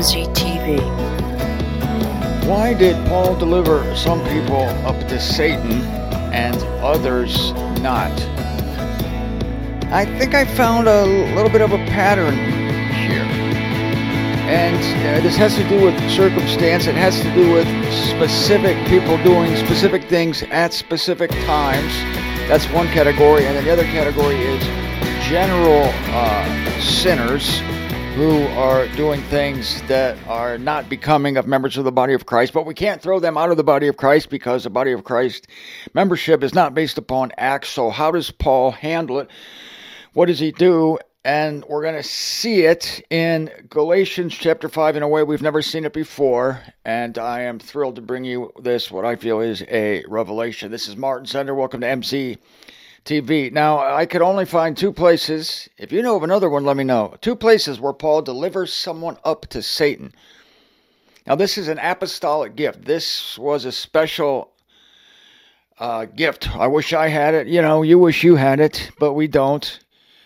MCTV. Why did Paul deliver some people up to Satan and others not? I think I found a little bit of a pattern here. And this has to do with circumstance. It has to do with specific people doing specific things at specific times. That's one category. And then the other category is general sinners who are doing things that are not becoming of members of the body of Christ. But we can't throw them out of the body of Christ because the body of Christ membership is not based upon acts. So how does Paul handle it? What does he do? And we're going to see it in Galatians chapter 5 in a way we've never seen it before. And I am thrilled to bring you this, what I feel is a revelation. This is Martin Sender. Welcome to MCTV. Now, I could only find two places. If you know of another one, let me know. Two places where Paul delivers someone up to Satan. Now, this is an apostolic gift. This was a special gift. I wish I had it. You know, you wish you had it, but we don't.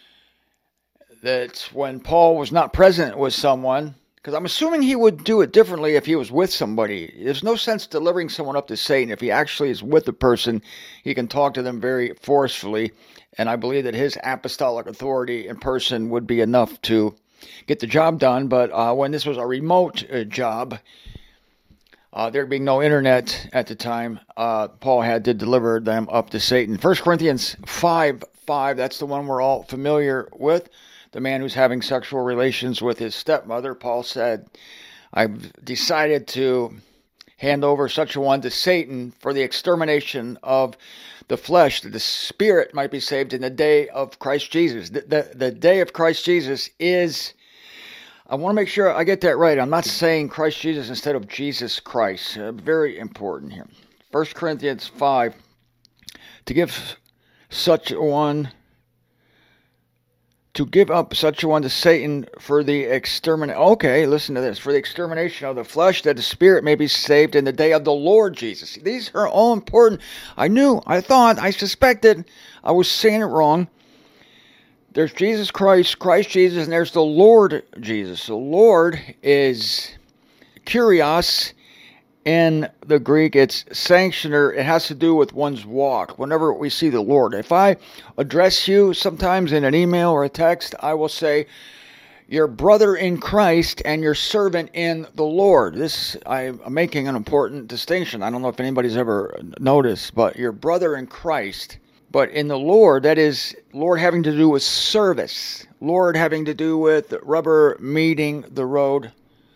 That when Paul was not present with someone, because I'm assuming he would do it differently if he was with somebody. There's no sense delivering someone up to Satan. If he actually is with the person, he can talk to them very forcefully. And I believe that his apostolic authority in person would be enough to get the job done. But when this was a remote job, there being no internet at the time, Paul had to deliver them up to Satan. 1 Corinthians 5:5, that's the one we're all familiar with. The man who's having sexual relations with his stepmother. Paul said, I've decided to hand over such a one to Satan for the extermination of the flesh, that the spirit might be saved in the day of Christ Jesus. The day of Christ Jesus is, I want to make sure I get that right. I'm not saying Christ Jesus instead of Jesus Christ. Very important here. 1 Corinthians 5, to give such a one, to give up such a one to Satan for the extermination. Okay, listen to this. For the extermination of the flesh, that the spirit may be saved in the day of the Lord Jesus. These are all important. I suspected I was saying it wrong. There's Jesus Christ, Christ Jesus, and there's the Lord Jesus. The Lord is Kyrios. In the Greek, it's sanctioner. It has to do with one's walk. Whenever we see the Lord, if I address you sometimes in an email or a text, I will say, your brother in Christ and your servant in the Lord. This, I'm making an important distinction. I don't know if anybody's ever noticed, but your brother in Christ, but in the Lord, that is Lord having to do with service. Lord having to do with rubber meeting the road.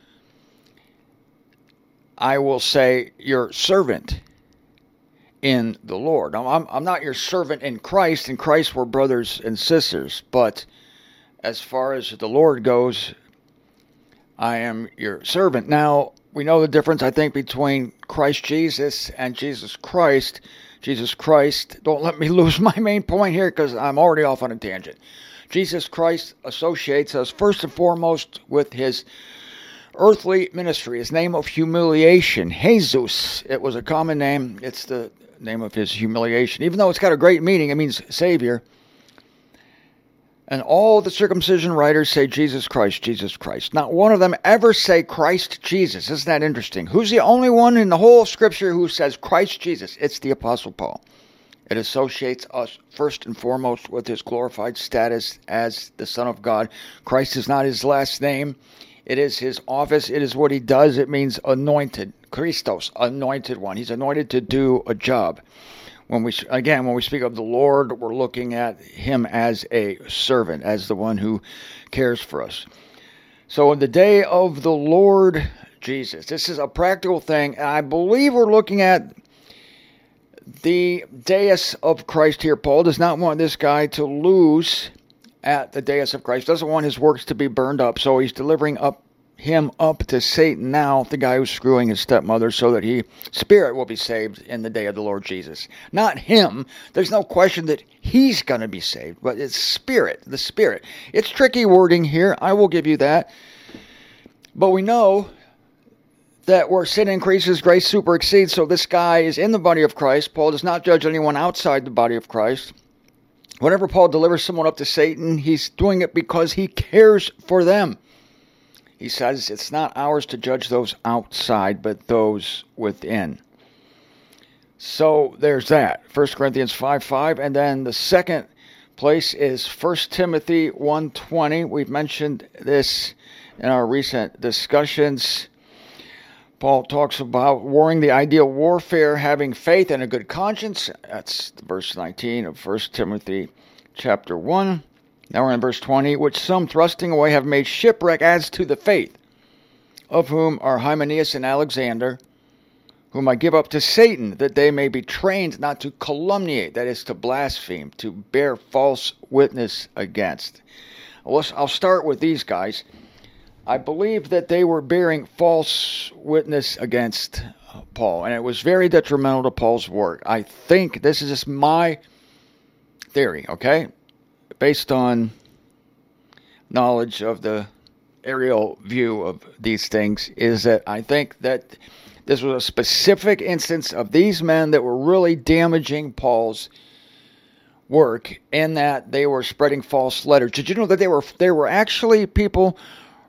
I will say your servant in the Lord. I'm not your servant in Christ. In Christ we're brothers and sisters. But as far as the Lord goes, I am your servant. Now, we know the difference, I think, between Christ Jesus and Jesus Christ. Jesus Christ, don't let me lose my main point here because I'm already off on a tangent. Jesus Christ associates us first and foremost with his earthly ministry, his name of humiliation, Jesus. It was a common name. It's the name of his humiliation. Even though it's got a great meaning, it means Savior. And all the circumcision writers say Jesus Christ, Jesus Christ. Not one of them ever say Christ Jesus. Isn't that interesting? Who's the only one in the whole scripture who says Christ Jesus? It's the Apostle Paul. It associates us first and foremost with his glorified status as the Son of God. Christ is not his last name. It is his office. It is what he does. It means anointed. Christos, anointed one. He's anointed to do a job. When we speak of the Lord, we're looking at him as a servant, as the one who cares for us. So in the day of the Lord Jesus, this is a practical thing. And I believe we're looking at the dais of Christ here. Paul does not want this guy to lose at the dais of Christ. Doesn't want his works to be burned up. So he's delivering him up to Satan now, the guy who's screwing his stepmother, so that spirit will be saved in the day of the Lord Jesus. Not him. There's no question that he's going to be saved, but it's spirit, the spirit. It's tricky wording here. I will give you that. But we know that where sin increases, grace super exceeds. So this guy is in the body of Christ. Paul does not judge anyone outside the body of Christ. Whenever Paul delivers someone up to Satan, he's doing it because he cares for them. He says it's not ours to judge those outside, but those within. So there's that. 1 Corinthians 5:5. And then the second place is 1 Timothy 1:20. We've mentioned this in our recent discussions. Paul talks about warring the ideal warfare, having faith and a good conscience. That's verse 19 of 1 Timothy chapter 1. Now we're in verse 20. Which some thrusting away have made shipwreck as to the faith, of whom are Hymenaeus and Alexander, whom I give up to Satan, that they may be trained not to calumniate, that is, to blaspheme, to bear false witness against. I'll start with these guys. I believe that they were bearing false witness against Paul, and it was very detrimental to Paul's work. I think this is just my theory, okay? Based on knowledge of the aerial view of these things, is that I think that this was a specific instance of these men that were really damaging Paul's work, in that they were spreading false letters. Did you know that there were actually people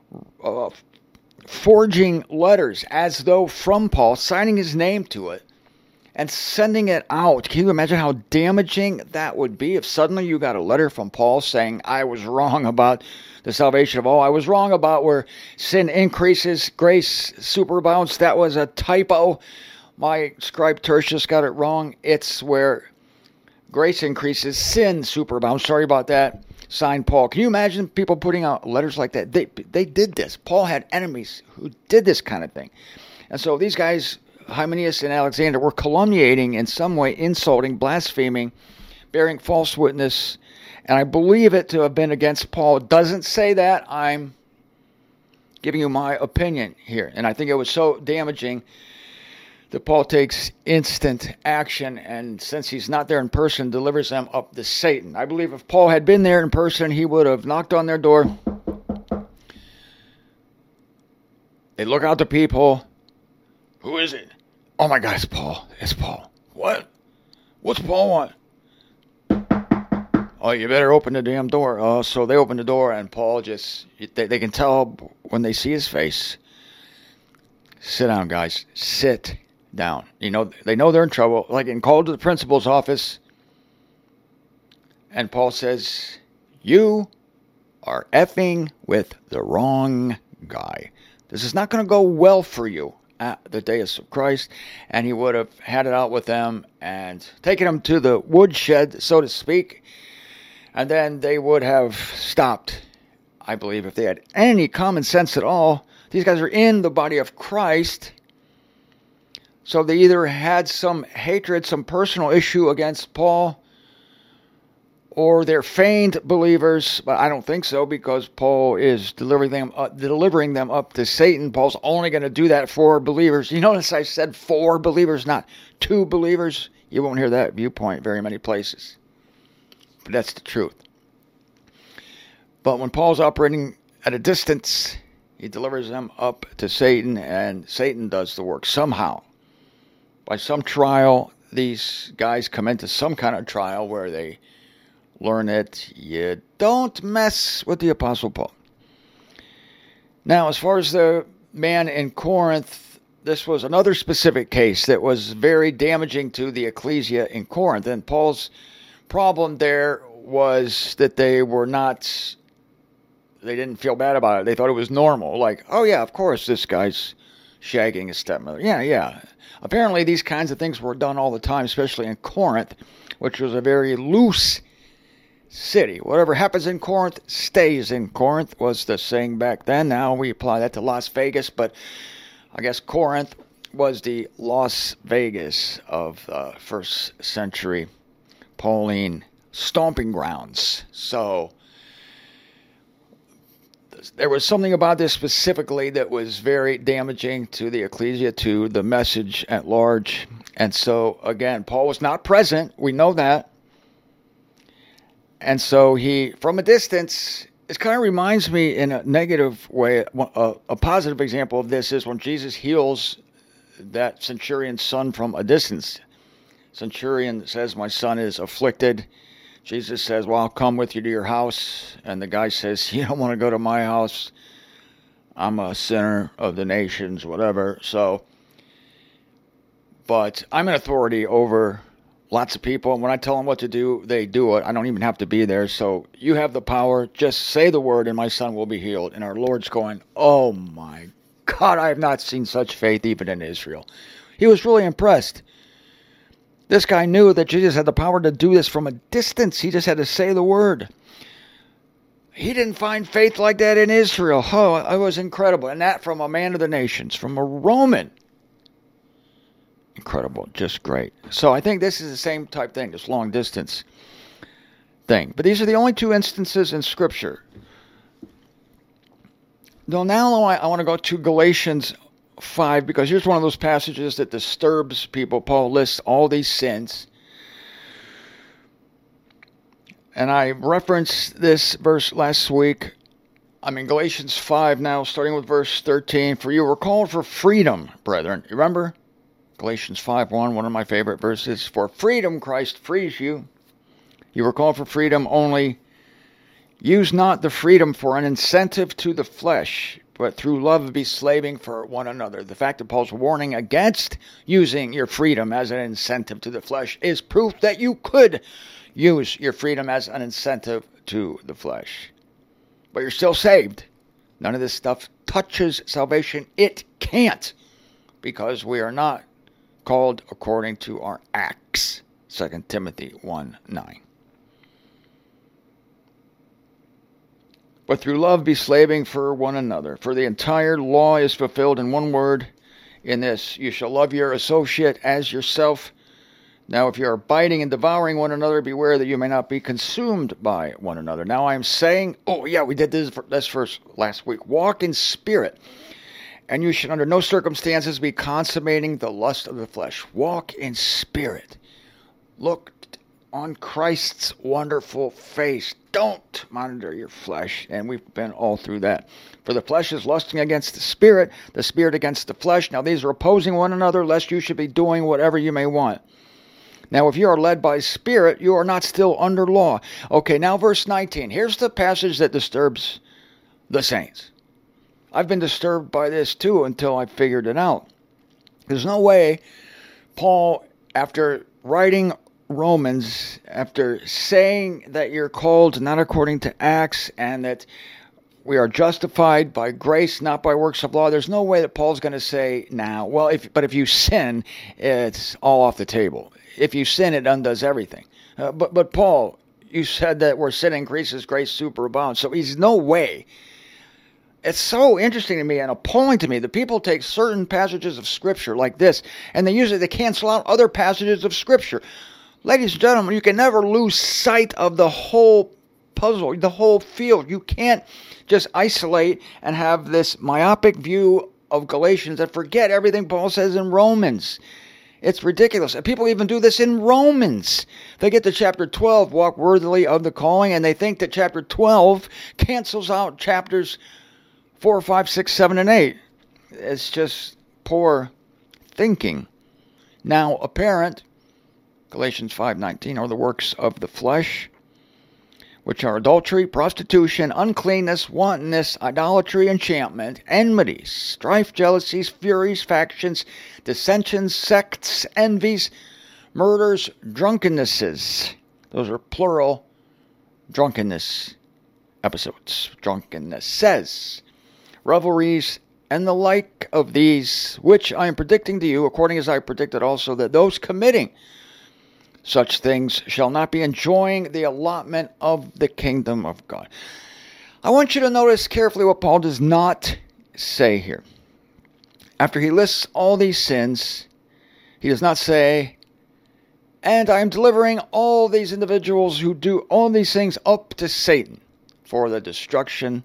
forging letters as though from Paul, signing his name to it, and sending it out? Can you imagine how damaging that would be if suddenly you got a letter from Paul saying, I was wrong about the salvation of all. I was wrong about where sin increases, grace superabounds. That was a typo. My scribe Tertius got it wrong. It's where grace increases, sin superabounds. Sorry about that. Signed Paul. Can you imagine people putting out letters like that? They did this. Paul had enemies who did this kind of thing. And so these guys, Hymenaeus and Alexander, were calumniating in some way, insulting, blaspheming, bearing false witness. And I believe it to have been against Paul. It doesn't say that. I'm giving you my opinion here. And I think it was so damaging that Paul takes instant action, and since he's not there in person, delivers them up to Satan. I believe if Paul had been there in person, he would have knocked on their door. They look out to people. Who is it? Oh my God, it's Paul. It's Paul. What? What's Paul want? Oh, you better open the damn door. So they open the door, and Paul just, they can tell when they see his face. Sit down, guys. Sit down. You know, they know they're in trouble. Like, getting called to the principal's office, and Paul says, you are effing with the wrong guy. This is not going to go well for you at the dais of Christ. And he would have had it out with them and taken them to the woodshed, so to speak. And then they would have stopped, I believe, if they had any common sense at all. These guys are in the body of Christ. So they either had some hatred, some personal issue against Paul, or they're feigned believers. But I don't think so, because Paul is delivering them up to Satan. Paul's only going to do that for believers. You notice I said for believers, not two believers. You won't hear that viewpoint very many places. But that's the truth. But when Paul's operating at a distance, he delivers them up to Satan, and Satan does the work somehow. By some trial, these guys come into some kind of trial where they learn that you don't mess with the Apostle Paul. Now, as far as the man in Corinth, this was another specific case that was very damaging to the ecclesia in Corinth. And Paul's problem there was that they didn't feel bad about it. They thought it was normal. Like, oh yeah, of course, this guy's shagging his stepmother. Yeah. Apparently these kinds of things were done all the time, especially in Corinth, which was a very loose city. Whatever happens in Corinth stays in Corinth, was the saying back then. Now we apply that to Las Vegas, but I guess Corinth was the Las Vegas of the first century Pauline stomping grounds. So there was something about this specifically that was very damaging to the ecclesia, to the message at large. And so, again, Paul was not present. We know that. And so he, from a distance, it kind of reminds me in a negative way. A positive example of this is when Jesus heals that centurion's son from a distance. Centurion says, my son is afflicted. Jesus says, well, I'll come with you to your house. And the guy says, you don't want to go to my house. I'm a sinner of the nations, whatever. So, but I'm an authority over lots of people. And when I tell them what to do, they do it. I don't even have to be there. So you have the power. Just say the word and my son will be healed. And our Lord's going, oh my God, I have not seen such faith even in Israel. He was really impressed. This guy knew that Jesus had the power to do this from a distance. He just had to say the word. He didn't find faith like that in Israel. Oh, it was incredible. And that from a man of the nations, from a Roman. Incredible. Just great. So I think this is the same type thing, this long distance thing. But these are the only two instances in Scripture. Now I want to go to Galatians 5, because here's one of those passages that disturbs people. Paul lists all these sins. And I referenced this verse last week. I'm in Galatians 5 now, starting with verse 13. For you were called for freedom, brethren. You remember? Galatians 5:1, one of my favorite verses. For freedom Christ frees you. You were called for freedom, only use not the freedom for an incentive to the flesh, but through love be slaving for one another. The fact that Paul's warning against using your freedom as an incentive to the flesh is proof that you could use your freedom as an incentive to the flesh. But you're still saved. None of this stuff touches salvation. It can't, because we are not called according to our acts. 2 Timothy 1:9. But through love be slaving for one another. For the entire law is fulfilled in one word, in this: you shall love your associate as yourself. Now if you are biting and devouring one another, beware that you may not be consumed by one another. Now I am saying, we did this verse last week. Walk in spirit, and you should under no circumstances be consummating the lust of the flesh. Walk in spirit. Look on Christ's wonderful face. Don't monitor your flesh. And we've been all through that. For the flesh is lusting against the spirit against the flesh. Now these are opposing one another, lest you should be doing whatever you may want. Now if you are led by spirit, you are not still under law. Okay, now verse 19. Here's the passage that disturbs the saints. I've been disturbed by this too until I figured it out. There's no way Paul, after writing Romans, after saying that you're called not according to acts and that we are justified by grace, not by works of law, there's no way that Paul's going to say now, if you sin, it's all off the table. If you sin, it undoes everything. But Paul, you said that where sin increases, grace superabounds. So he's no way. It's so interesting to me and appalling to me that people take certain passages of Scripture like this, and they cancel out other passages of Scripture. Ladies and gentlemen, you can never lose sight of the whole puzzle, the whole field. You can't just isolate and have this myopic view of Galatians and forget everything Paul says in Romans. It's ridiculous. And people even do this in Romans. They get to chapter 12, walk worthily of the calling, and they think that chapter 12 cancels out chapters 4, 5, 6, 7, and 8. It's just poor thinking. Now apparent, Galatians 5:19, are the works of the flesh, which are adultery, prostitution, uncleanness, wantonness, idolatry, enchantment, enmities, strife, jealousies, furies, factions, dissensions, sects, envies, murders, drunkennesses. Those are plural drunkenness episodes. Drunkennesses, revelries, and the like of these, which I am predicting to you, according as I predicted also, that those committing such things shall not be enjoying the allotment of the kingdom of God. I want you to notice carefully what Paul does not say here. After he lists all these sins, he does not say, and I am delivering all these individuals who do all these things up to Satan for the destruction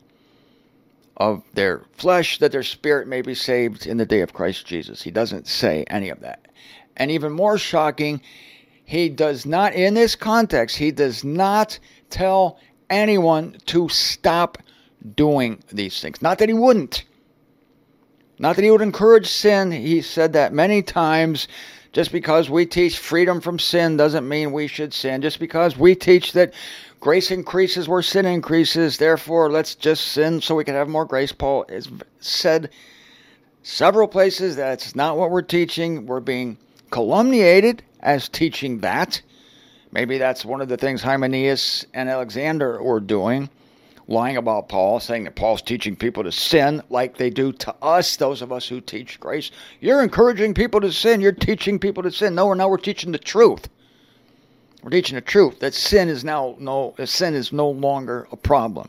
of their flesh, that their spirit may be saved in the day of Christ Jesus. He doesn't say any of that. And even more shocking, he does not, in this context, he does not tell anyone to stop doing these things. Not that he wouldn't. Not that he would encourage sin. He said that many times. Just because we teach freedom from sin doesn't mean we should sin. Just because we teach that grace increases where sin increases. Therefore, let's just sin so we can have more grace. Paul has said several places that's not what we're teaching. We're being calumniated as teaching that. Maybe that's one of the things Hymenaeus and Alexander were doing, lying about Paul, saying that Paul's teaching people to sin like they do to us, those of us who teach grace. You're encouraging people to sin. You're teaching people to sin. No, we're teaching the truth. We're teaching the truth that sin is no longer a problem.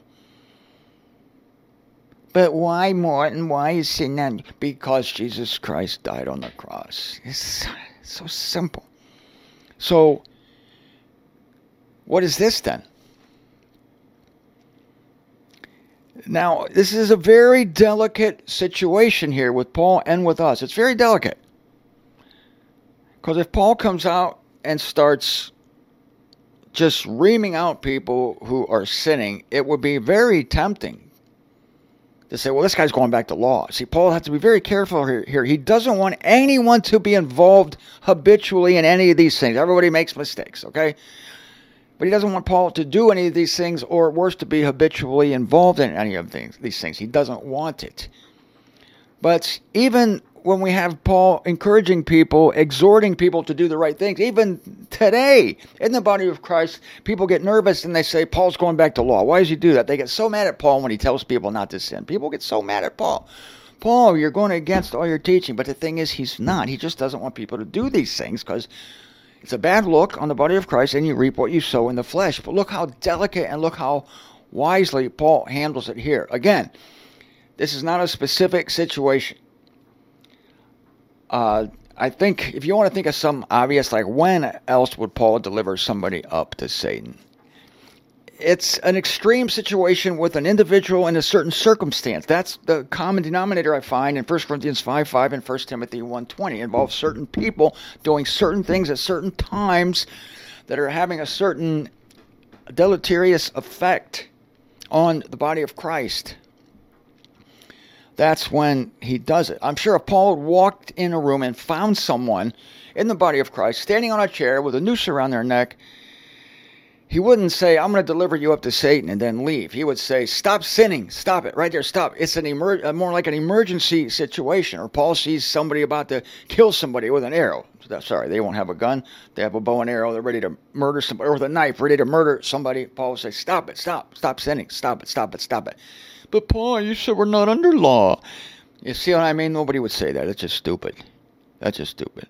But why, Martin? Why is sin not? Because Jesus Christ died on the cross. It's so simple. So, what is this then? Now, this is a very delicate situation here with Paul and with us. It's very delicate. Because if Paul comes out and starts just reaming out people who are sinning, it would be very tempting to say, well, this guy's going back to law. See, Paul has to be very careful here. He doesn't want anyone to be involved habitually in any of these things. Everybody makes mistakes, okay? But he doesn't want Paul to do any of these things, or worse, to be habitually involved in any of these things. He doesn't want it. But even when we have Paul encouraging people, exhorting people to do the right things, even today in the body of Christ, people get nervous and they say, Paul's going back to law. Why does he do that? They get so mad at Paul when he tells people not to sin. People get so mad at Paul. Paul, you're going against all your teaching. But the thing is, he's not. He just doesn't want people to do these things because it's a bad look on the body of Christ, and you reap what you sow in the flesh. But look how delicate and look how wisely Paul handles it here. Again, this is not a specific situation. I think if you want to think of some obvious, like when else would Paul deliver somebody up to Satan? It's an extreme situation with an individual in a certain circumstance. That's the common denominator I find in 1 Corinthians 5:5 and 1 Timothy 1:20. It involves certain people doing certain things at certain times that are having a certain deleterious effect on the body of Christ. That's when he does it. I'm sure if Paul had walked in a room and found someone in the body of Christ standing on a chair with a noose around their neck, he wouldn't say, I'm going to deliver you up to Satan and then leave. He would say, stop sinning. Stop it. Right there. Stop. It's more like an emergency situation. Or Paul sees somebody about to kill somebody with an arrow. Sorry, they won't have a gun. They have a bow and arrow. They're ready to murder somebody. Or with a knife, ready to murder somebody. Paul would say, stop it. Stop. Stop sinning. Stop it. Stop it. Stop it. But Paul, you said we're not under law. You see what I mean? Nobody would say that. It's just stupid. That's just stupid.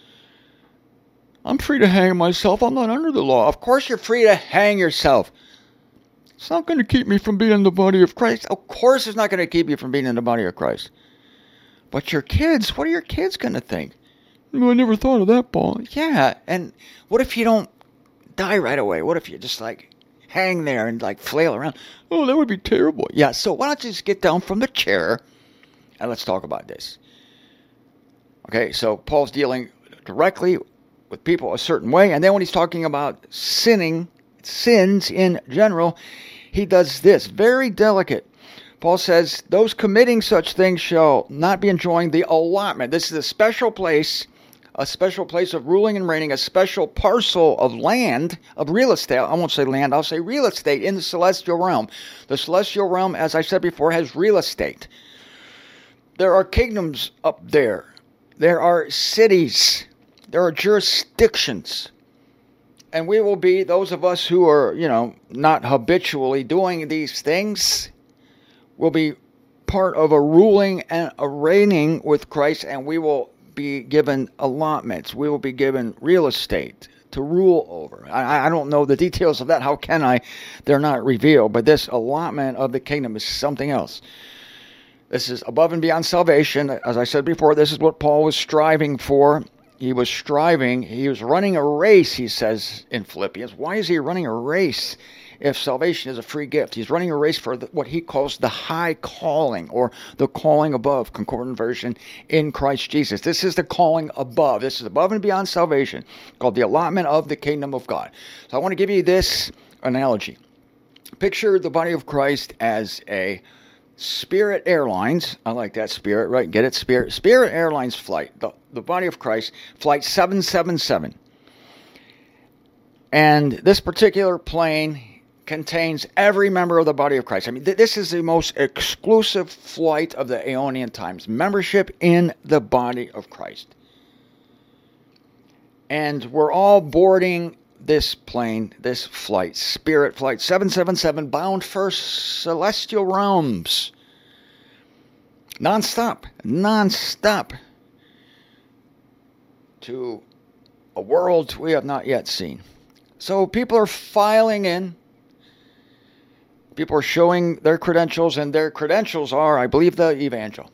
I'm free to hang myself. I'm not under the law. Of course you're free to hang yourself. It's not going to keep me from being in the body of Christ. Of course it's not going to keep you from being in the body of Christ. But your kids, what are your kids going to think? Well, I never thought of that, Paul. Yeah, and what if you don't die right away? What if you just hang there and flail around? Oh, that would be terrible. Yeah, so why don't you just get down from the chair and let's talk about this. Okay, so Paul's dealing directly with people a certain way, and then when he's talking about sins in general, he does this, very delicate. Paul says, those committing such things shall not be enjoying the allotment. This is a special place of ruling and reigning, a special parcel of land, of real estate. I won't say land, I'll say real estate in the celestial realm. The celestial realm, as I said before, has real estate. There are kingdoms up there. There are cities. There are jurisdictions. And we will be, those of us who are, not habitually doing these things, will be part of a ruling and a reigning with Christ, and we will be given allotments. We will be given real estate to rule over. I don't know the details of that. How can I? They're not revealed. But this allotment of the kingdom is something else. This is above and beyond salvation. As I said before, this is what Paul was striving for. He was running a race, he says in Philippians. Why is he running a race if salvation is a free gift? He's running a race for what he calls the high calling, or the calling above, concordant version, in Christ Jesus. This is the calling above. This is above and beyond salvation, called the allotment of the kingdom of God. So I want to give you this analogy. Picture the body of Christ as a Spirit Airlines. I like that, Spirit, right? Get it? Spirit Airlines flight. The body of Christ, flight 777. And this particular plane contains every member of the body of Christ. I mean, this is the most exclusive flight of the Aeonian times. Membership in the body of Christ. And we're all boarding this plane, this flight, Spirit Flight 777, bound for celestial realms. Non-stop. To a world we have not yet seen. So people are filing in. People are showing their credentials, and their credentials are, I believe, the evangel.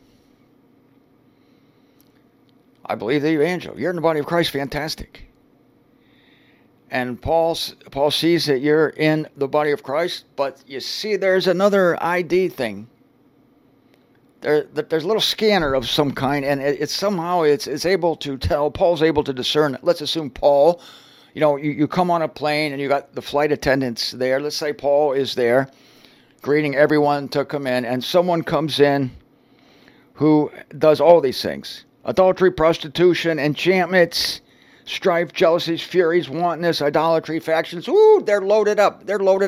I believe the evangel. You're in the body of Christ, fantastic. And Paul sees that you're in the body of Christ, but you see there's another ID thing. There's a little scanner of some kind, and it's somehow able to tell. Paul's able to discern. Let's assume Paul, you come on a plane and you got the flight attendants there. Let's say Paul is there, greeting everyone to come in, and someone comes in who does all these things: adultery, prostitution, enchantments, strife, jealousies, furies, wantonness, idolatry, factions. Ooh, they're loaded up.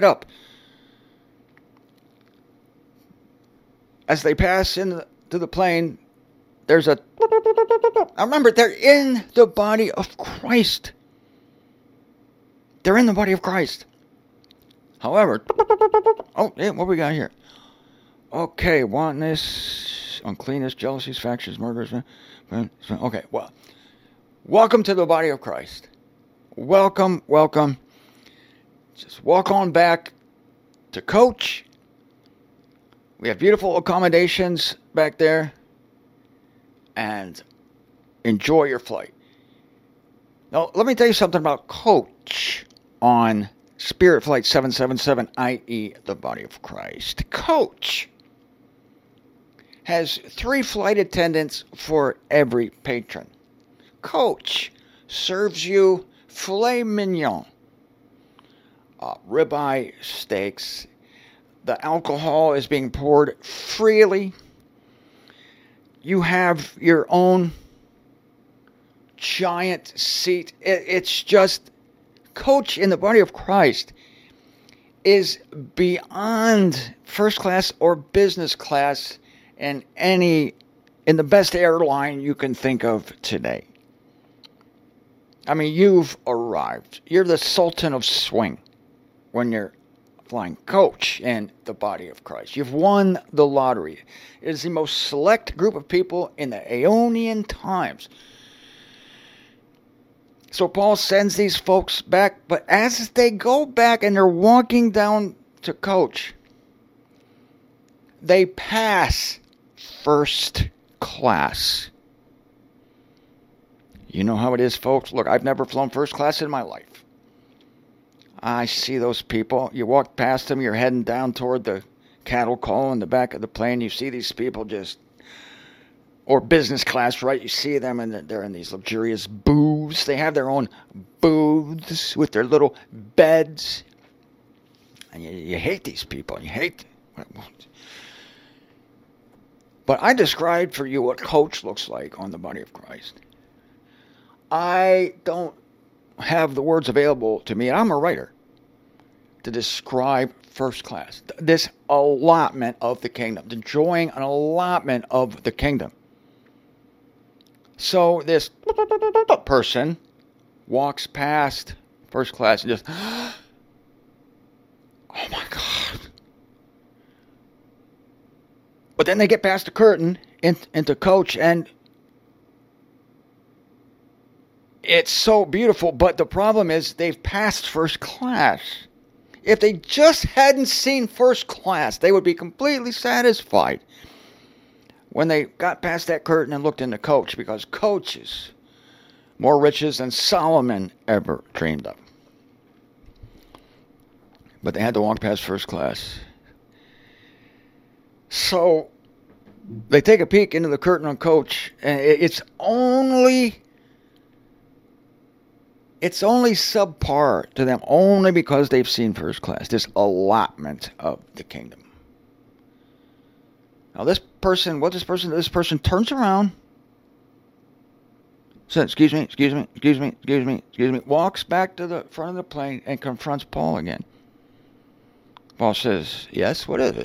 As they pass into the plane, there's a... Now remember, they're in the body of Christ. They're in the body of Christ. However... Oh, yeah, what we got here? Okay, wantonness, uncleanness, jealousies, factions, murders. Okay, well, welcome to the body of Christ. Welcome. Just walk on back to coach. We have beautiful accommodations back there, and enjoy your flight. Now, let me tell you something about coach on Spirit Flight 777, i.e. the body of Christ. Coach has 3 flight attendants for every patron. Coach serves you filet mignon, ribeye steaks. The alcohol is being poured freely. You have your own giant seat. It's just, coach in the body of Christ is beyond first class or business class in the best airline you can think of today. I mean, you've arrived. You're the Sultan of Swing when you're flying coach in the body of Christ. You've won the lottery. It is the most select group of people in the Aeonian times. So Paul sends these folks back, but as they go back and they're walking down to coach, they pass first class. You know how it is, folks. Look, I've never flown first class in my life. I see those people. You walk past them, you're heading down toward the cattle call in the back of the plane. You see these people or business class, right? You see them, and they're in these luxurious booths. They have their own booths with their little beds. And you hate these people. You hate them. But I described for you what coach looks like on the body of Christ. I don't have the words available to me, and I'm a writer, to describe first class. This allotment of the kingdom. Enjoying an allotment of the kingdom. So this person walks past first class and just, oh my God. But then they get past the curtain into coach, and it's so beautiful, but the problem is they've passed first class. If they just hadn't seen first class, they would be completely satisfied when they got past that curtain and looked into coach, because coach is more riches than Solomon ever dreamed of. But they had to walk past first class. So they take a peek into the curtain on coach, and it's only subpar to them, only because they've seen first class, this allotment of the kingdom. Now this person turns around, says, excuse me, walks back to the front of the plane and confronts Paul again. Paul says, yes, what is it?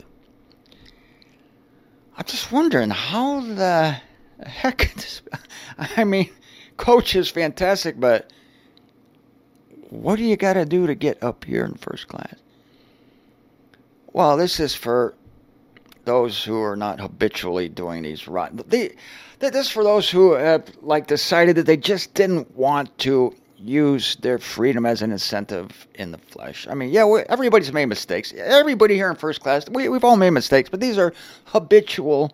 I'm just wondering how the heck, I mean, coach is fantastic, but what do you got to do to get up here in first class? Well, this is for those who are not habitually doing these rotten. This is for those who have decided that they just didn't want to use their freedom as an incentive in the flesh. I mean, yeah, everybody's made mistakes. Everybody here in first class, we've all made mistakes, but these are habitual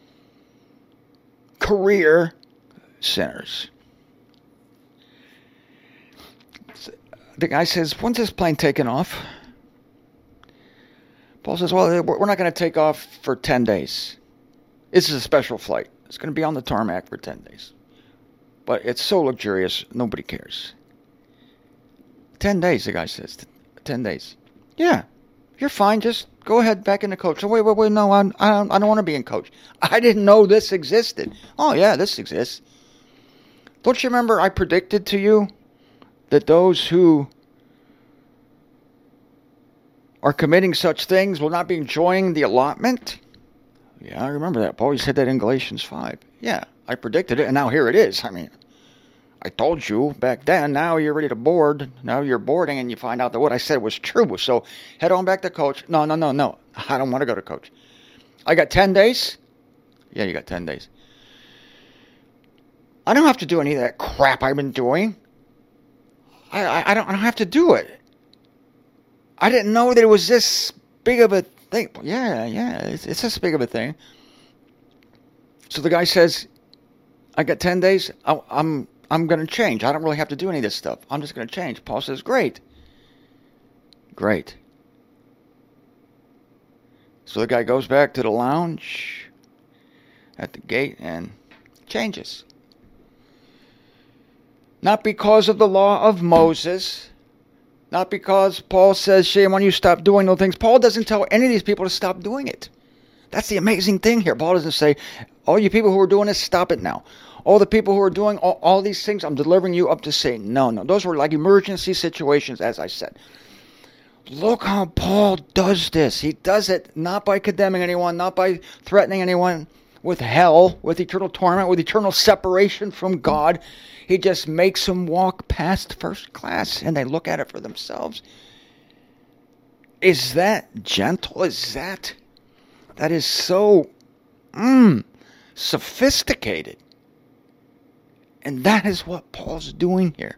career sinners. The guy says, when's this plane taking off? Paul says, well, we're not going to take off for 10 days. This is a special flight. It's going to be on the tarmac for 10 days. But it's so luxurious, nobody cares. 10 days, the guy says. 10 days. Yeah, you're fine. Just go ahead back into coach. Oh, wait, no, I don't want to be in coach. I didn't know this existed. Oh, yeah, this exists. Don't you remember I predicted to you that those who are committing such things will not be enjoying the allotment? Yeah, I remember that. Paul, you said that in Galatians 5. Yeah, I predicted it, and now here it is. I mean, I told you back then. Now you're ready to board. Now you're boarding, and you find out that what I said was true. So head on back to coach. No. I don't want to go to coach. I got 10 days? Yeah, you got 10 days. I don't have to do any of that crap I've been doing. I don't have to do it. I didn't know that it was this big of a thing. Yeah, it's this big of a thing. So the guy says, I got 10 days. I'm going to change. I don't really have to do any of this stuff. I'm just going to change. Paul says, great. So the guy goes back to the lounge at the gate and changes. Not because of the law of Moses. Not because Paul says, shame on you, stop doing those things. Paul doesn't tell any of these people to stop doing it. That's the amazing thing here. Paul doesn't say, all you people who are doing this, stop it now. All the people who are doing all these things, I'm delivering you up to Satan. No. Those were like emergency situations, as I said. Look how Paul does this. He does it not by condemning anyone, not by threatening anyone with hell, with eternal torment, with eternal separation from God. He just makes them walk past first class, and they look at it for themselves. Is that gentle? That is so sophisticated. And that is what Paul's doing here.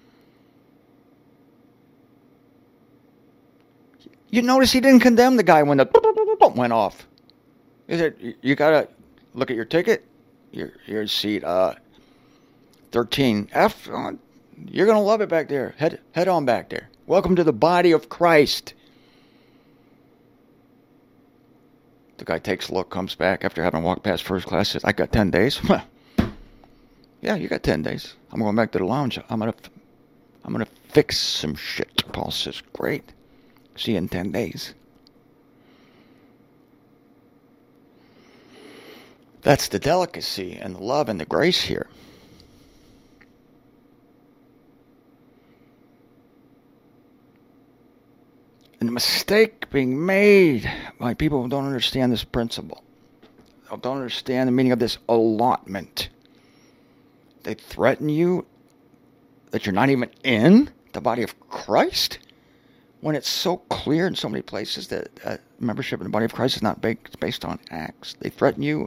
You notice he didn't condemn the guy when the went off. He said, you got to look at your ticket. Your seat 13. F. You're going to love it back there. Head on back there. Welcome to the body of Christ. The guy takes a look, comes back after having walked past first class, says, I got 10 days. Yeah, you got 10 days. I'm going back to the lounge. I'm gonna fix some shit. Paul says, great. See you in 10 days. That's the delicacy and the love and the grace here. And the mistake being made by people who don't understand this principle, who don't understand the meaning of this allotment. They threaten you that you're not even in the body of Christ, when it's so clear in so many places that membership in the body of Christ is not based on acts. They threaten you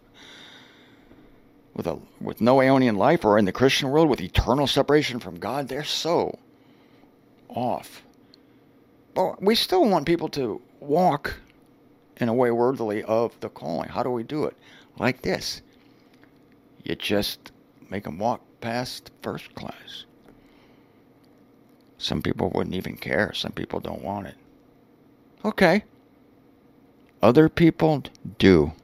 with no Aeonian life, or in the Christian world with eternal separation from God. They're so off. But we still want people to walk in a way worthily of the calling. How do we do it? Like this. You just make them walk past first class. Some people wouldn't even care. Some people don't want it. Okay. Other people do.